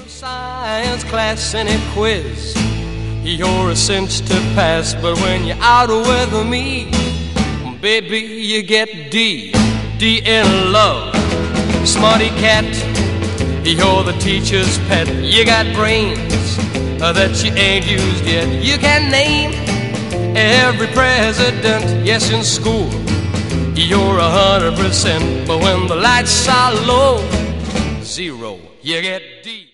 Science class and a quiz, you're a cinch to pass. But when you're out with me, baby, you get D. D in love, smarty cat. You're the teacher's pet. You got brains that you ain't used yet. You can name every president, yes, in school. You're 100%, but when the lights are low, 0, you get D.